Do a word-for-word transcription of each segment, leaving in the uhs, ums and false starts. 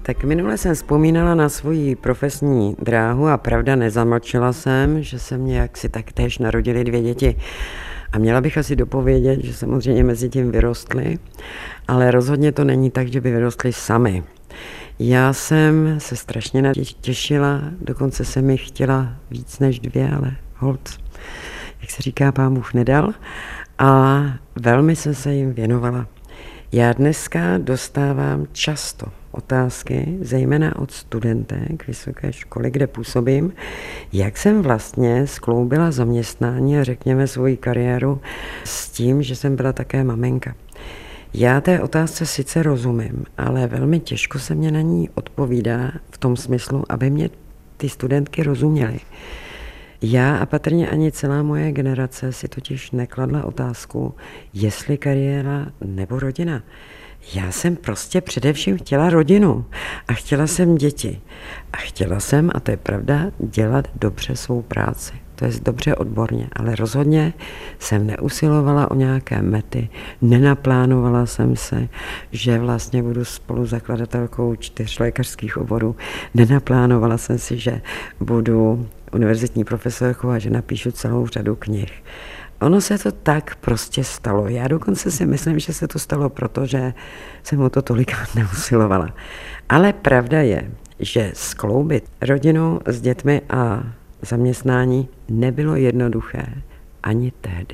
Tak minule jsem vzpomínala na svoji profesní dráhu a pravda, nezamlčela jsem, že se mě jaksi taktéž narodily dvě děti. A měla bych asi dopovědět, že samozřejmě mezi tím vyrostly, ale rozhodně to není tak, že by vyrostly sami. Já jsem se strašně na děti těšila, dokonce jsem mi chtěla víc než dvě, ale holt, jak se říká, Pán Bůh nedal. A velmi jsem se jim věnovala. Já dneska dostávám často otázky, zejména od studentek vysoké školy, kde působím, jak jsem vlastně skloubila zaměstnání a řekněme svoji kariéru s tím, že jsem byla také maminka. Já té otázce sice rozumím, ale velmi těžko se mě na ní odpovídá v tom smyslu, aby mě ty studentky rozuměly. Já a patrně ani celá moje generace si totiž nekladla otázku, jestli kariéra nebo rodina. Já jsem prostě především chtěla rodinu a chtěla jsem děti. A chtěla jsem, a to je pravda, dělat dobře svou práci. To je dobře odborně, ale rozhodně jsem neusilovala o nějaké mety, nenaplánovala jsem se, že vlastně budu spoluzakladatelkou čtyř lékařských oborů, nenaplánovala jsem si, že budu univerzitní profesorkou a že napíšu celou řadu knih. Ono se to tak prostě stalo. Já dokonce si myslím, že se to stalo, protože jsem o to tolikrát neusilovala. Ale pravda je, že skloubit rodinu s dětmi a zaměstnání nebylo jednoduché ani tehdy.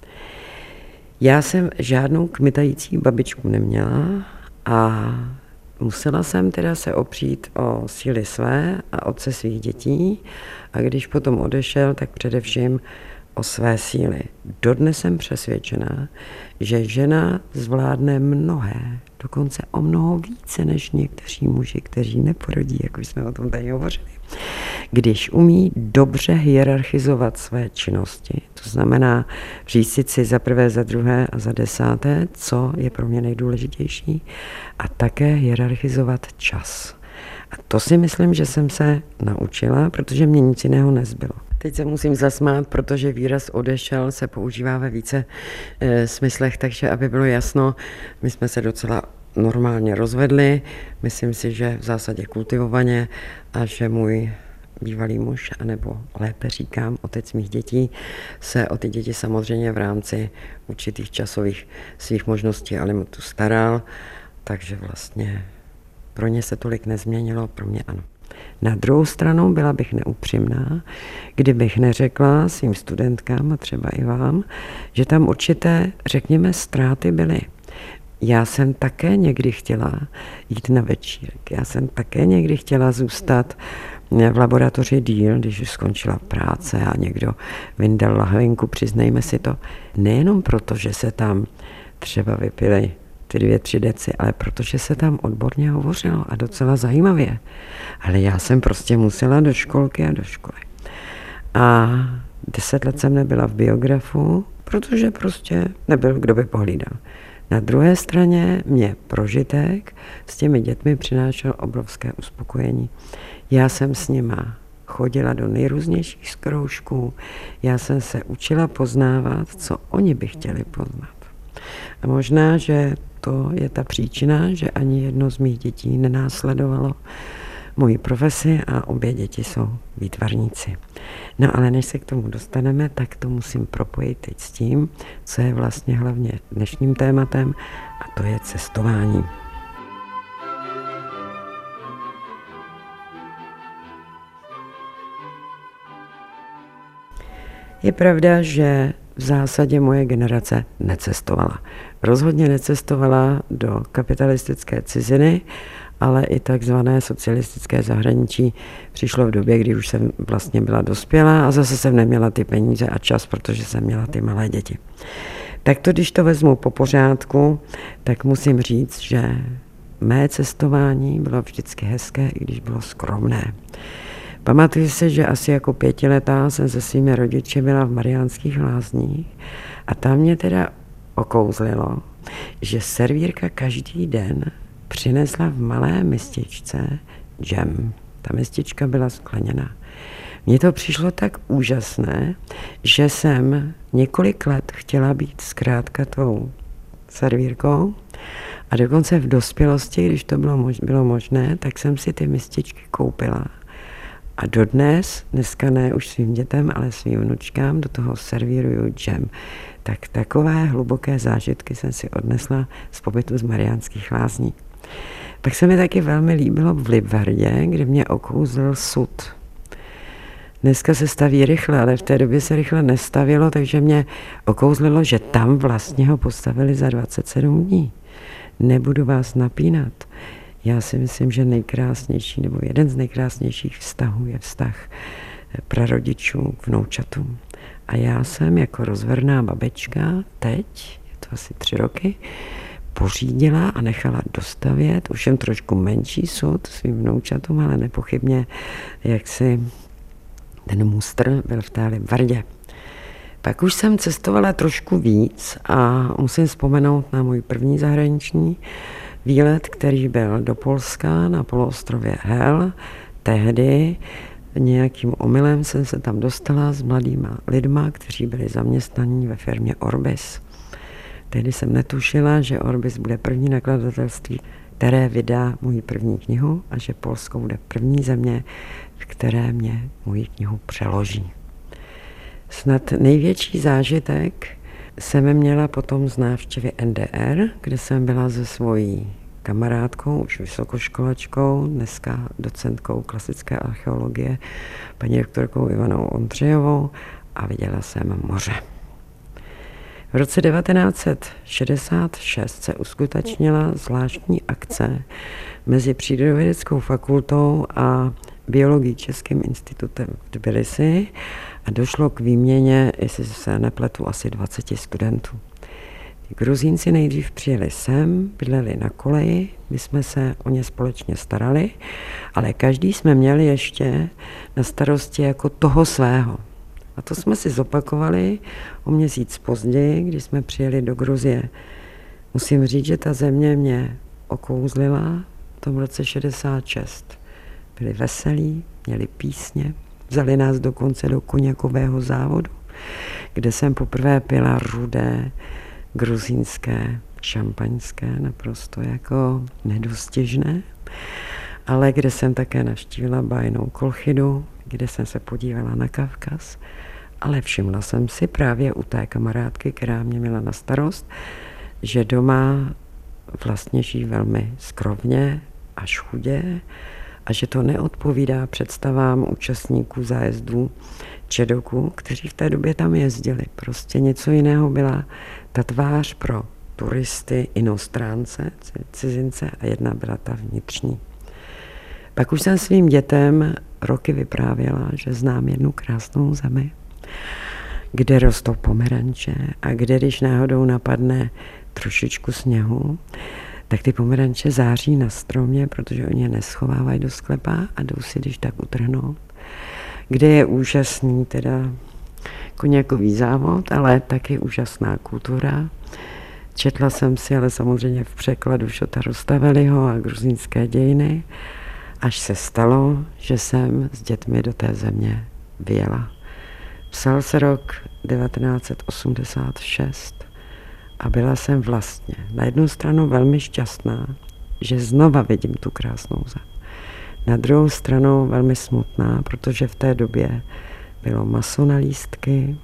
Já jsem žádnou kmitající babičku neměla a musela jsem teda se opřít o síly své a otce svých dětí a když potom odešel, tak především o své síly. Dodnes jsem přesvědčená, že žena zvládne mnohé, dokonce o mnoho více než někteří muži, kteří neporodí, jak už jsme o tom tady hovořili. Když umí dobře hierarchizovat své činnosti, to znamená říct si za prvé, za druhé a za desáté, co je pro mě nejdůležitější, a také hierarchizovat čas. A to si myslím, že jsem se naučila, protože mě nic jiného nezbylo. Teď se musím zasmát, protože výraz odešel se používá ve více e, smyslech, takže aby bylo jasno, my jsme se docela normálně rozvedli, myslím si, že v zásadě kultivovaně a že můj bývalý muž, anebo lépe říkám, otec mých dětí, se o ty děti samozřejmě v rámci určitých časových svých možností ale mu tu staral, takže vlastně pro ně se tolik nezměnilo, pro mě ano. Na druhou stranu byla bych neupřímná, kdybych neřekla svým studentkám a třeba i vám, že tam určité, řekněme, ztráty byly. Já jsem také někdy chtěla jít na večírek, já jsem také někdy chtěla zůstat v laboratoři díl, když už skončila práce a někdo vyndal lahvinku, přiznejme si to, nejenom proto, že se tam třeba vypily ty dvě, tři deci, ale protože se tam odborně hovořilo a docela zajímavě. Ale já jsem prostě musela do školky a do školy. A deset let jsem nebyla v biografu, protože prostě nebyl, kdo by pohlídal. Na druhé straně mě prožitek s těmi dětmi přinášel obrovské uspokojení. Já jsem s nima chodila do nejrůznějších zkroušků, já jsem se učila poznávat, co oni by chtěli poznat. A možná, že to je ta příčina, že ani jedno z mých dětí nenásledovalo moji profesi a obě děti jsou výtvarníci. No ale než se k tomu dostaneme, tak to musím propojit teď s tím, co je vlastně hlavně dnešním tématem, a to je cestování. Je pravda, že v zásadě moje generace necestovala. Rozhodně necestovala do kapitalistické ciziny, ale i takzvané socialistické zahraničí přišlo v době, kdy už jsem vlastně byla dospělá a zase jsem neměla ty peníze a čas, protože jsem měla ty malé děti. Tak to, když to vezmu po pořádku, tak musím říct, že mé cestování bylo vždycky hezké, i když bylo skromné. Pamatuju se, že asi jako pětiletá jsem se svými rodiči byla v Mariánských Lázních a tam mě teda okouzlilo, že servírka každý den přinesla v malé mističce džem. Ta mistička byla skleněná. Mně to přišlo tak úžasné, že jsem několik let chtěla být zkrátka tou servírkou A dokonce v dospělosti, když to bylo, mož, bylo možné, tak jsem si ty mističky koupila. A dodnes, dneska ne už svým dětem, ale svým vnučkám, do toho servíruju džem. Tak takové hluboké zážitky jsem si odnesla z pobytu z Mariánských Lázní. Pak se mi taky velmi líbilo v Lippwardě, kde mě okouzl sud. Dneska se staví rychle, ale v té době se rychle nestavilo, takže mě okouzlilo, že tam vlastně ho postavili za dvacet sedm dní. Nebudu vás napínat. Já si myslím, že nejkrásnější, nebo jeden z nejkrásnějších vztahů je vztah prarodičů k vnoučatům. A já jsem jako rozverná babička teď, je to asi tři roky, pořídila a nechala dostavět už jen trošku menší sud svým vnoučatům, ale nepochybně jaksi ten mustr byl v té Lippwardě. Pak už jsem cestovala trošku víc a musím vzpomenout na můj první zahraniční výlet, který byl do Polska na poloostrově Hel. Tehdy nějakým omylem jsem se tam dostala s mladýma lidma, kteří byli zaměstnaní ve firmě Orbis. Tehdy jsem netušila, že Orbis bude první nakladatelství, které vydá moji první knihu a že Polsko bude první země, v které mě moji knihu přeloží. Snad největší zážitek jsem měla potom z návštěvy N D R, kde jsem byla se svojí kamarádkou, už vysokoškolačkou, dneska docentkou klasické archeologie, paní doktorkou Ivanou Ondřejovou, a viděla jsem moře. V roce devatenáct set šedesát šest se uskutečnila zvláštní akce mezi Přírodovědeckou fakultou a biologií Českým institutem v Tbilisi a došlo k výměně, jestli se nepletu, asi dvaceti studentů. Gruzínci nejdřív přijeli sem, bydleli na koleji, my jsme se o ně společně starali, ale každý jsme měli ještě na starosti jako toho svého. A to jsme si zopakovali o měsíc později, když jsme přijeli do Gruzie. Musím říct, že ta země mě okouzlila v tom roce šedesát šest. Byli veselí, měli písně, vzali nás dokonce do koněkového závodu, kde jsem poprvé pila rudé gruzínské šampaňské, naprosto jako nedostižné, ale kde jsem také navštívila bájnou Kolchidu, kde jsem se podívala na Kavkaz, ale všimla jsem si právě u té kamarádky, která mě měla na starost, že doma vlastně žijí velmi skrovně až chudě a že to neodpovídá představám účastníků zájezdů Čedoku, kteří v té době tam jezdili. Prostě něco jiného byla ta tvář pro turisty, inostránce, cizince, a jedna byla ta vnitřní. Pak už jsem svým dětem roky vyprávěla, že znám jednu krásnou zemi, kde rostou pomeranče a kde, když náhodou napadne trošičku sněhu, tak ty pomeranče září na stromě, protože oni je neschovávají do sklepa a jdou si když tak utrhnout. Kde je úžasný teda koněkový závod, ale taky úžasná kultura. Četla jsem si, ale samozřejmě v překladu Šota Rustaveliho a gruzínské dějiny, až se stalo, že jsem s dětmi do té země vyjela. Psal se rok devatenáct set osmdesát šest a byla jsem vlastně na jednu stranu velmi šťastná, že znova vidím tu krásnou zem. Na druhou stranu velmi smutná, protože v té době bylo maso na lístky,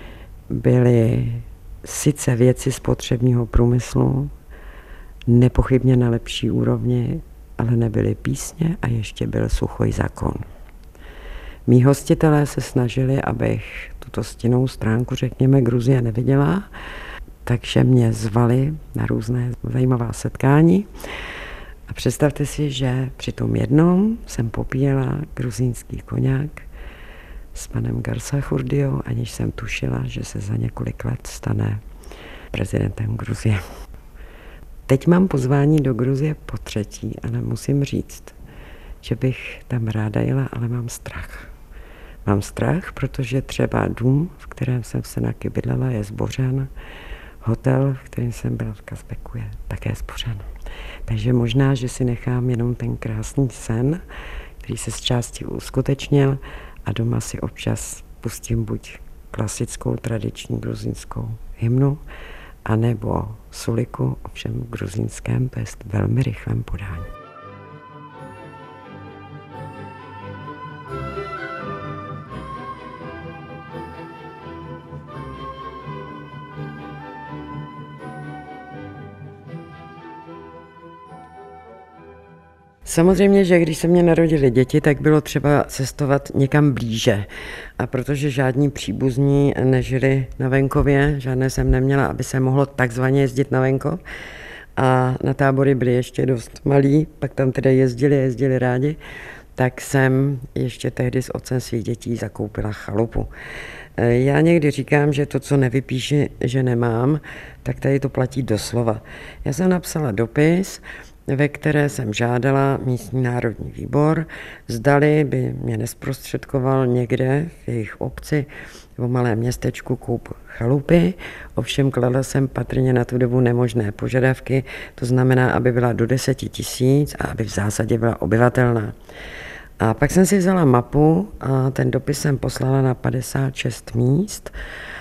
byly sice věci spotřebního průmyslu, nepochybně na lepší úrovni, ale nebyly písně a ještě byl suchý zákon. Mí hostitelé se snažili, abych tuto stinnou stránku, řekněme, Gruzie neviděla, takže mě zvali na různé zajímavá setkání. A představte si, že při tom jednom jsem popíjela gruzínský koňák s panem Garsachurdiou, aniž jsem tušila, že se za několik let stane prezidentem Gruzie. Teď mám pozvání do Gruzie po třetí, ale musím říct, že bych tam ráda jela, ale mám strach. Mám strach, protože třeba dům, v kterém jsem se naky bydlela, je zbořen. Hotel, v kterém jsem byla v Kazbeku, je také zbořen. Takže možná, že si nechám jenom ten krásný sen, který se z části uskutečnil, a doma si občas pustím buď klasickou tradiční gruzínskou hymnu, anebo suliku, ovšem v gruzínském pest velmi rychlém podání. Samozřejmě, že když se mě narodily děti, tak bylo třeba cestovat někam blíže. A protože žádní příbuzní nežili na venkově, žádné jsem neměla, aby se mohlo takzvaně jezdit na venkov. A na tábory byli ještě dost malí, pak tam teda jezdili, jezdili rádi, tak jsem ještě tehdy s otcem svých dětí zakoupila chalupu. Já někdy říkám, že to, co nevypíši, že nemám, tak tady to platí doslova. Já jsem napsala dopis, ve které jsem žádala místní národní výbor, zdali by mě nezprostředkoval někde v jejich obci v malém městečku koup chalupy. Ovšem kladla jsem patrně na tu dobu nemožné požadavky, to znamená, aby byla do deseti tisíc a aby v zásadě byla obyvatelná. A pak jsem si vzala mapu a ten dopis jsem poslala na padesát šest míst,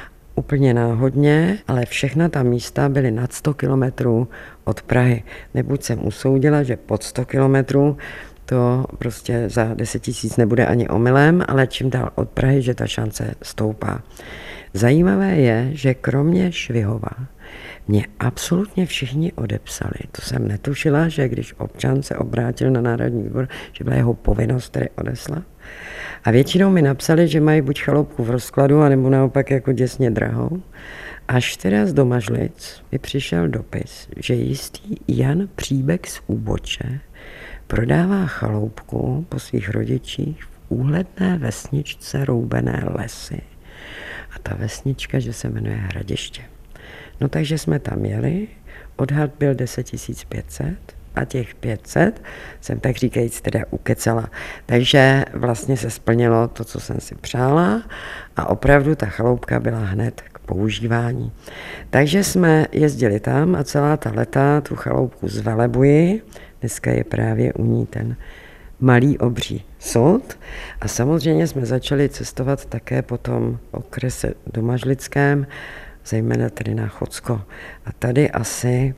úplně náhodně, ale všechna ta místa byly nad sto kilometrů od Prahy. Nebuď jsem usoudila, že pod sto kilometrů to prostě za deset tisíc nebude ani omylem, ale čím dál od Prahy, že ta šance stoupá. Zajímavé je, že kromě Švihova mě absolutně všichni odepsali. To jsem netušila, že když občan se obrátil na národní výbor, že byla jeho povinnost tedy odeslat. A většinou mi napsali, že mají buď chaloupku v rozkladu, anebo naopak jako děsně drahou. Až teda z Domažlic mi přišel dopis, že jistý Jan Příbek z Úboče prodává chaloupku po svých rodičích v úhledné vesničce Roubené Lesy. A ta vesnička, že se jmenuje Hradiště. No takže jsme tam jeli, odhad byl deset tisíc pět set a těch pět set jsem tak říkajíc teda ukecala. Takže vlastně se splnilo to, co jsem si přála a opravdu ta chaloupka byla hned k používání. Takže jsme jezdili tam a celá ta leta tu chaloupku zvelebuji. Dneska je právě u ní ten malý obří sud a samozřejmě jsme začali cestovat také po tom okrese domažlickém, zejména tedy na Chocko. A tady asi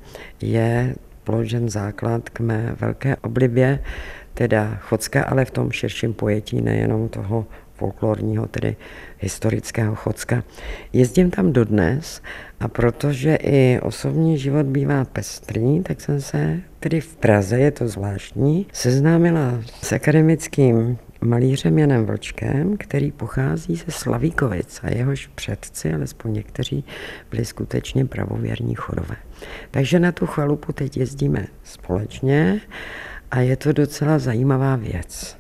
je položen základ k mé velké oblibě, teda Chocka, ale v tom širším pojetí, nejenom toho folklorního, tedy historického Chocka. Jezdím tam dodnes a protože i osobní život bývá pestrý, tak jsem se tedy v Praze, je to zvláštní, seznámila s akademickým malířem Janem Vlčkem, který pochází ze Slavíkovic a jehož předci, alespoň někteří, byli skutečně pravověrní Chodové. Takže na tu chalupu teď jezdíme společně a je to docela zajímavá věc.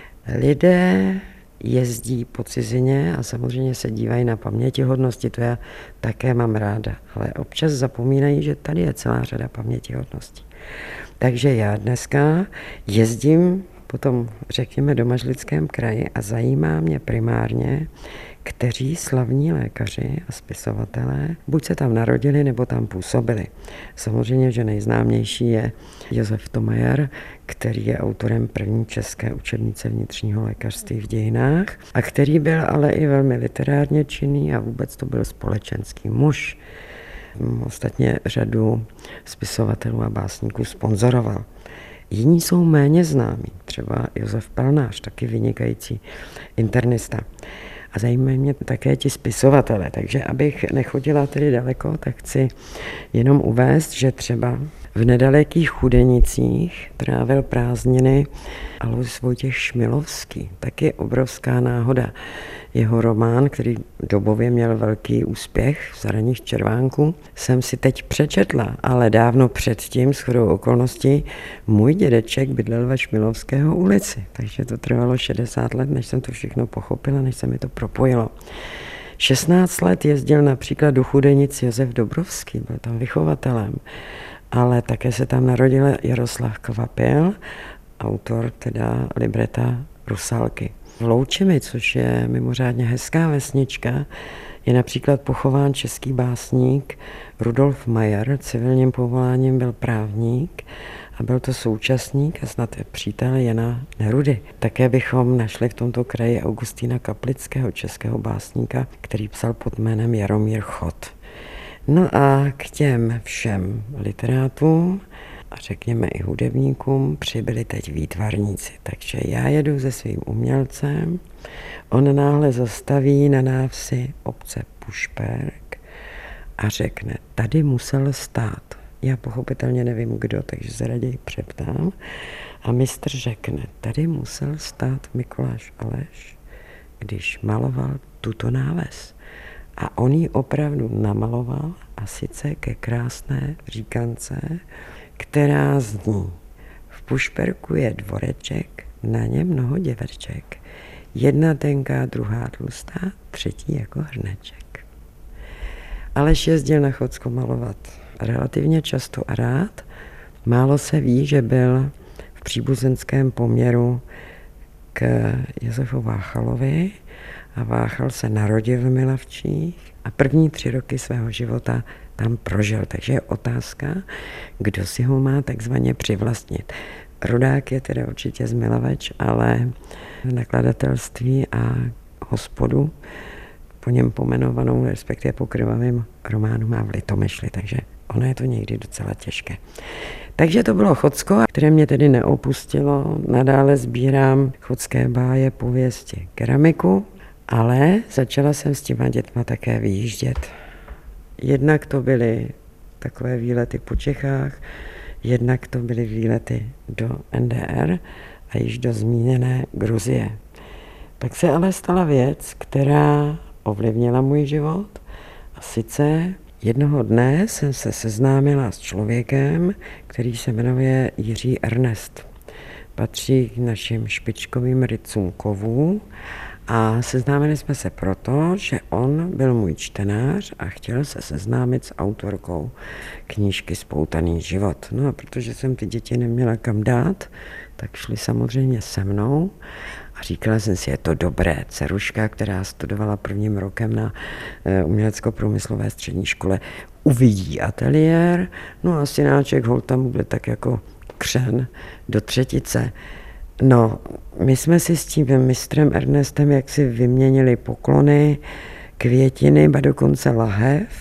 Lidé jezdí po cizině a samozřejmě se dívají na pamětihodnosti, to já také mám ráda, ale občas zapomínají, že tady je celá řada pamětihodností. Takže já dneska jezdím po tom, řekněme, domažlickém kraji a zajímá mě primárně, kteří slavní lékaři a spisovatelé buď se tam narodili, nebo tam působili. Samozřejmě, že nejznámější je Josef Thomayer, který je autorem první české učebnice vnitřního lékařství v dějinách a který byl ale i velmi literárně činný a vůbec to byl společenský muž. Ostatně řadu spisovatelů a básníků sponzoroval. Jiní jsou méně známí, třeba Josef Pelnář, taky vynikající internista. A zajímají mě také ti spisovatelé, takže abych nechodila tedy daleko, tak chci jenom uvést, že třeba v nedalekých Chudenicích trávil prázdniny Alois Vojtěch Šmilovský, taky obrovská náhoda. Jeho román, který dobově měl velký úspěch v Zaraních červánků, jsem si teď přečetla, ale dávno předtím, shodou okolností, můj dědeček bydlel ve Šmilovského ulici, takže to trvalo šedesát let, než jsem to všechno pochopila, než se mi to propojilo. šestnáct let jezdil například do Chudenic Josef Dobrovský, byl tam vychovatelem, ale také se tam narodil Jaroslav Kvapil, autor teda libreta Rusalky. V Loučimi, což je mimořádně hezká vesnička, je například pochován český básník Rudolf Mayer, civilním povoláním byl právník a byl to současník a snad přítel Jana Nerudy. Také bychom našli v tomto kraji Augustína Kaplického, českého básníka, který psal pod jménem Jaromír Chod. No a k těm všem literátům a řekněme i hudebníkům přibyli teď výtvarníci. Takže já jedu se svým umělcem, on náhle zastaví na návsi obce Pušperk a řekne, tady musel stát. Já pochopitelně nevím kdo, takže se raději přeptám. A mistr řekne, tady musel stát Mikuláš Aleš, když maloval tuto náves. A on ji opravdu namaloval a sice ke krásné říkance, která zní. V Pušperku je dvoreček, na něm mnoho děverček. Jedna tenká, druhá tlustá, třetí jako hrneček. Aleš jezdil na Chocko malovat relativně často a rád. Málo se ví, že byl v příbuzenském poměru k Josefu Váchalovi a Váchal se narodil v Milavčích a první tři roky svého života tam prožil. Takže je otázka, kdo si ho má takzvaně přivlastnit. Rodák je teda určitě z Milaveč, ale nakladatelství a hospodu po něm pomenovanou, respektive po krvavém románu má v Litomyšli, takže ono je to někdy docela těžké. Takže to bylo Chocko, které mě tedy neopustilo. Nadále sbírám chodské báje, pověsti, keramiku, ale začala jsem s těma dětma také vyjíždět. Jednak to byly takové výlety po Čechách, jednak to byly výlety do N D R a již do zmíněné Gruzie. Pak se ale stala věc, která ovlivnila můj život, a sice jednoho dne jsem se seznámila s člověkem, který se jmenuje Jiří Ernest. Patří k našim špičkovým rytcům kovů a seznámili jsme se proto, že on byl můj čtenář a chtěl se seznámit s autorkou knížky Spoutaný život. No a protože jsem ty děti neměla kam dát, tak šli samozřejmě se mnou a říkala jsem si, je to dobré. Dceruška, která studovala prvním rokem na umělecko-průmyslové střední škole, uvidí ateliér, no a synáček hol tam bude tak jako křen do třetice. No, my jsme si s tím mistrem Ernestem jaksi vyměnili poklony, květiny, ba dokonce lahev.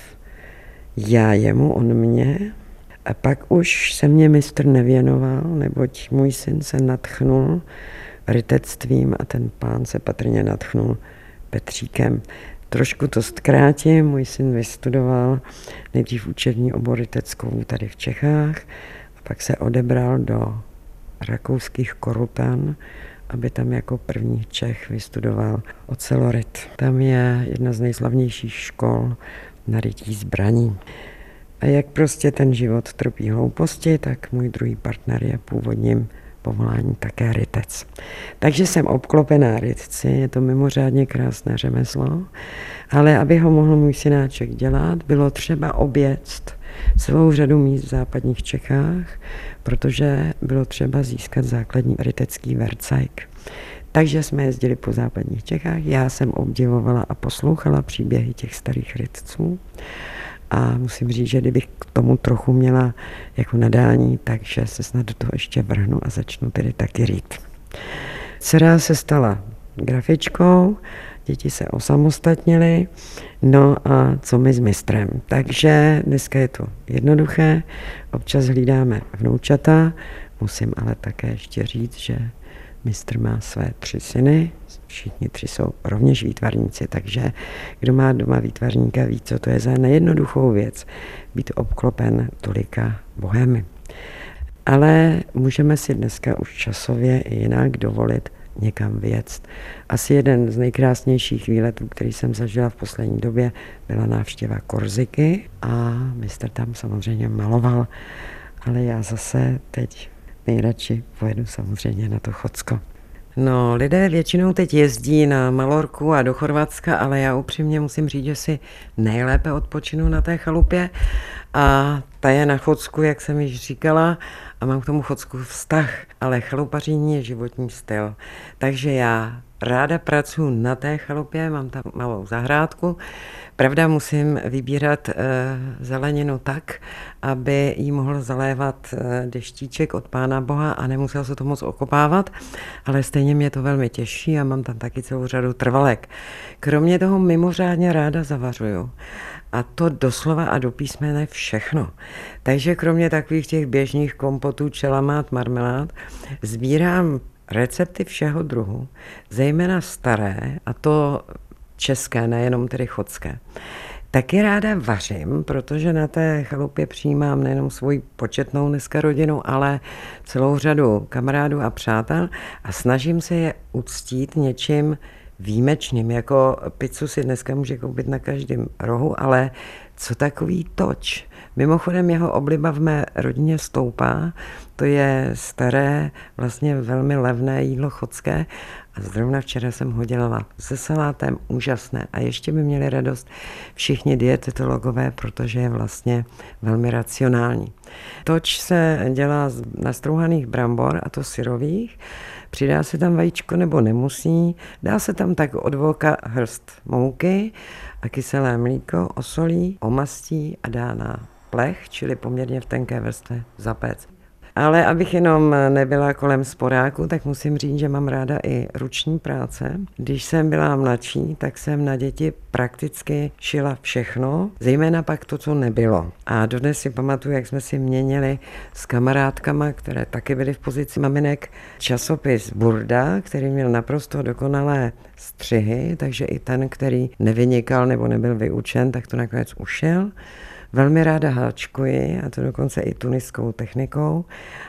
Já jemu, on mě. A pak už se mě mistr nevěnoval, neboť můj syn se nadchnul rytectvím a ten pán se patrně nadchnul Petříkem. Trošku to zkrátím, můj syn vystudoval nejdřív učební obor ryteckou tady v Čechách a pak se odebral do rakouských Korutan, aby tam jako první Čech vystudoval oceloryt. Tam je jedna z nejslavnějších škol na rytí zbraní. A jak prostě ten život trpí hlouposti, tak můj druhý partner je původním povolání také rytec. Takže jsem obklopená rytci, je to mimořádně krásné řemeslo, ale aby ho mohl můj synáček dělat, bylo třeba objet celou řadu míst v západních Čechách, protože bylo třeba získat základní rytecký vercajk. Takže jsme jezdili po západních Čechách, já jsem obdivovala a poslouchala příběhy těch starých rytců a musím říct, že kdybych k tomu trochu měla jako nadání, takže se snad do toho ještě vrhnu a začnu tedy taky rýt. Dcera se stala grafičkou, děti se osamostatnily, no a co my s mistrem. Takže dneska je to jednoduché, občas hlídáme vnoučata, musím ale také ještě říct, že mistr má své tři syny, všichni tři jsou rovněž výtvarníci, takže kdo má doma výtvarníka, ví, co to je za nejednoduchou věc, být obklopen tolika bohemy. Ale můžeme si dneska už časově i jinak dovolit někam vyjet. Asi jeden z nejkrásnějších výletů, který jsem zažila v poslední době, byla návštěva Korziky a mistr tam samozřejmě maloval, ale já zase teď nejradši pojedu samozřejmě na to Chocko. No, lidé většinou teď jezdí na Malorku a do Chorvatska, ale já upřímně musím říct, že si nejlépe odpočinu na té chalupě a ta je na Chocku, jak jsem již říkala, a mám k tomu Chocku vztah, ale chalupaření je životní styl. Takže já ráda pracuji na té chalupě, mám tam malou zahrádku, Pravda, musím vybírat e, zeleninu tak, aby jí mohl zalévat e, deštíček od Pána Boha a nemusel se to moc okopávat, ale stejně mě to velmi těší a mám tam taky celou řadu trvalek. Kromě toho mimořádně ráda zavařuju. A to doslova a do písmene všechno. Takže kromě takových těch běžných kompotů, čelamát, marmelád, sbírám recepty všeho druhu, zejména staré, a to české, nejenom tedy chodské. Taky ráda vařím, protože na té chalupě přijímám nejenom svoji početnou dneska rodinu, ale celou řadu kamarádů a přátel a snažím se je uctít něčím výjimečným, jako pizzu si dneska může koupit na každém rohu, ale co takový toč? Mimochodem jeho obliba v mé rodině stoupá, to je staré, vlastně velmi levné jídlo chodské a zrovna včera jsem ho dělala se salátem, úžasné a ještě by měli radost všichni dietetologové, protože je vlastně velmi racionální. Toč se dělá z nastrouhaných brambor, a to syrových, přidá se tam vajíčko nebo nemusí, dá se tam tak od voka hrst mouky a kyselé mlíko, osolí, omastí a dá na plech, čili poměrně v tenké vrstvě zapéct. Ale abych jenom nebyla kolem sporáku, tak musím říct, že mám ráda i ruční práce. Když jsem byla mladší, tak jsem na děti prakticky šila všechno, zejména pak to, co nebylo. A dodnes si pamatuju, jak jsme si měnili s kamarádkama, které taky byly v pozici maminek, časopis Burda, který měl naprosto dokonalé střihy, takže i ten, který nevynikal nebo nebyl vyučen, tak to nakonec ušel. Velmi ráda háčkuji, a to dokonce i tuniskou technikou,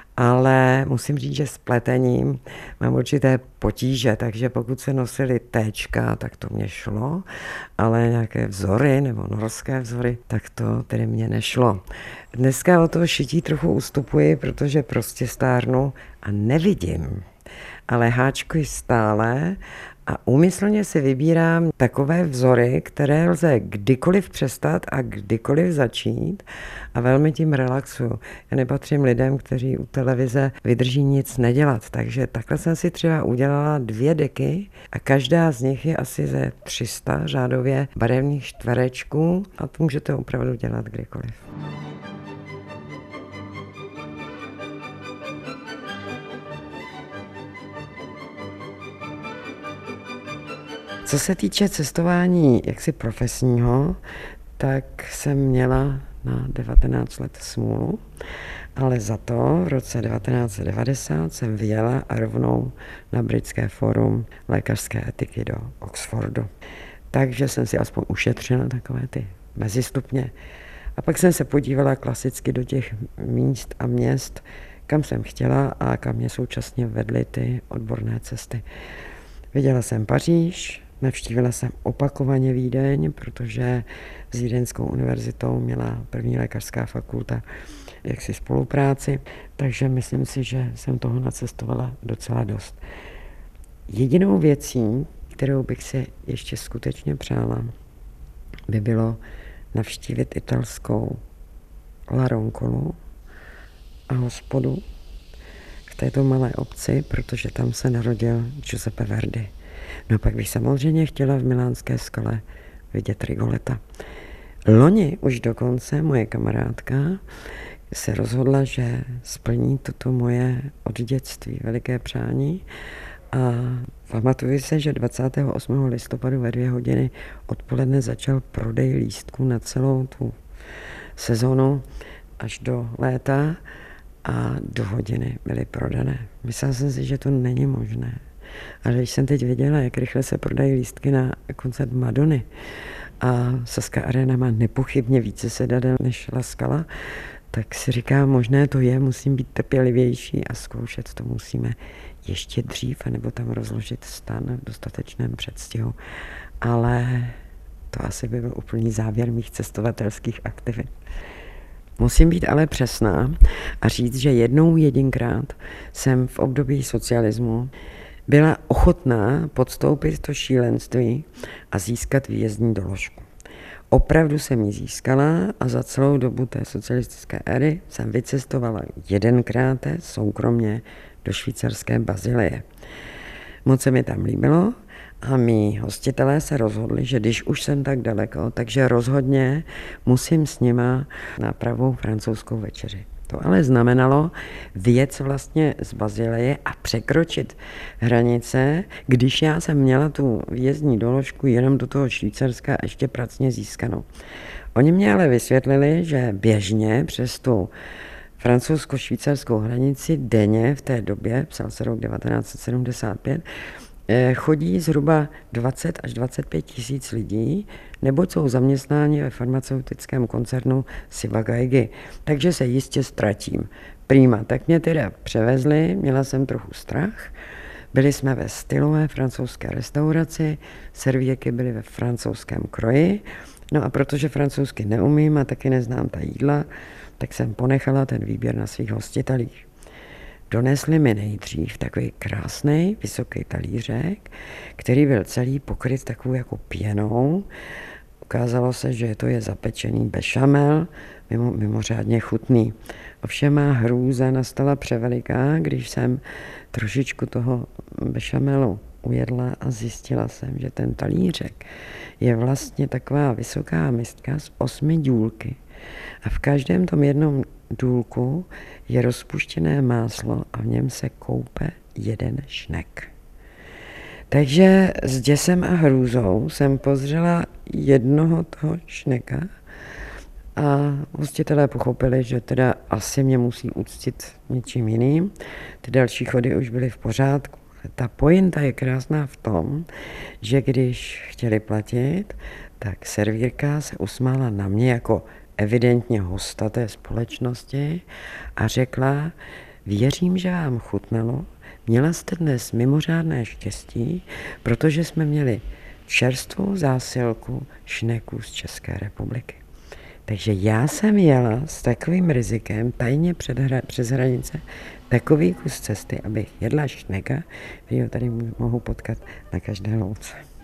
ale musím říct, že s pletením mám určité potíže, takže pokud se nosily téčka, tak to mě šlo, ale nějaké vzory nebo norské vzory, tak to tedy mě nešlo. Dneska o toho šití trochu ustupuji, protože prostě stárnu a nevidím, ale háčkuji stále a úmyslně si vybírám takové vzory, které lze kdykoliv přestat a kdykoliv začít a velmi tím relaxuju. Já nepatřím lidem, kteří u televize vydrží nic nedělat, takže takhle jsem si třeba udělala dvě deky a každá z nich je asi ze tři sta řádově barevných čtverečků a to můžete opravdu dělat kdykoliv. Co se týče cestování jaksi profesního, tak jsem měla na devatenáct let smůlu, ale za to v roce devatenáct set devadesát jsem vyjela a rovnou na Britské fórum lékařské etiky do Oxfordu. Takže jsem si aspoň ušetřila takové ty mezistupně. A pak jsem se podívala klasicky do těch míst a měst, kam jsem chtěla a kam mě současně vedly ty odborné cesty. Viděla jsem Paříž, navštívila jsem opakovaně Vídeň, protože s Vídeňskou univerzitou měla první lékařská fakulta jaksi spolupráci, takže myslím si, že jsem toho nacestovala docela dost. Jedinou věcí, kterou bych si ještě skutečně přála, by bylo navštívit italskou La Roncolu a hospodu v této malé obci, protože tam se narodil Giuseppe Verdi. No pak bych samozřejmě chtěla v Milánské skale vidět Rigoleta. Loni už dokonce moje kamarádka se rozhodla, že splní toto moje od dětství veliké přání a pamatuju se, že dvacátého osmého listopadu ve dvě hodiny odpoledne začal prodej lístků na celou tu sezonu až do léta a do hodiny byly prodané. Myslela jsem si, že to není možné. Ale když jsem teď viděla, jak rychle se prodají lístky na koncert Madony a Sazka Arena má nepochybně více sedadel než La Scala, tak si říkám, možné to je, musím být trpělivější a zkoušet to musíme ještě dřív, anebo tam rozložit stan v dostatečném předstihu. Ale to asi by byl úplný závěr mých cestovatelských aktivit. Musím být ale přesná a říct, že jednou jedinkrát jsem v období socialismu byla ochotná podstoupit to šílenství a získat výjezdní doložku. Opravdu jsem ji získala a za celou dobu té socialistické éry jsem vycestovala jedenkrát soukromně do švýcarské Bazileje. Moc se mi tam líbilo a mí hostitelé se rozhodli, že když už jsem tak daleko, takže rozhodně musím s nima na pravou francouzskou večeři. To ale znamenalo vyjet vlastně z Bazileje a překročit hranice, když já jsem měla tu výjezdní doložku jenom do toho Švýcarska ještě pracně získanou. Oni mě ale vysvětlili, že běžně přes tu francouzsko-švýcarskou hranici denně v té době, psal se rok devatenáct set sedmdesát pět, chodí zhruba dvacet až dvacet pět tisíc lidí, neboť jsou zaměstnáni ve farmaceutickém koncernu Ciba-Geigy, takže se jistě ztratím. Prima, tak mě teda převezli, měla jsem trochu strach, byli jsme ve stylové francouzské restauraci, servíky byly ve francouzském kroji, no a protože francouzsky neumím a taky neznám ta jídla, tak jsem ponechala ten výběr na svých hostitelích. Donesli mi nejdřív takový krásný, vysoký talířek, který byl celý pokryt takovou jako pěnou. Ukázalo se, že to je zapečený bešamel, mimo, mimořádně chutný. Ovšem má hrůza nastala převeliká, když jsem trošičku toho bešamelu ujedla a zjistila jsem, že ten talířek je vlastně taková vysoká mistka z osmi důlky. A v každém tom jednom důlku je rozpuštěné máslo a v něm se koupe jeden šnek. Takže s děsem a hrůzou jsem pozřela jednoho toho šneka a hostitelé pochopili, že teda asi mě musí uctit něčím jiným. Ty další chody už byly v pořádku. Ta pointa je krásná v tom, že když chtěli platit, tak servírka se usmála na mě jako evidentně hosta té společnosti a řekla, věřím, že vám chutnalo, měla jste dnes mimořádné štěstí, protože jsme měli čerstvou zásilku šneků z České republiky. Takže já jsem jela s takovým rizikem tajně před hra, přes hranice takový kus cesty, abych jedla šneka, kterýho tady mohu potkat na každé louce.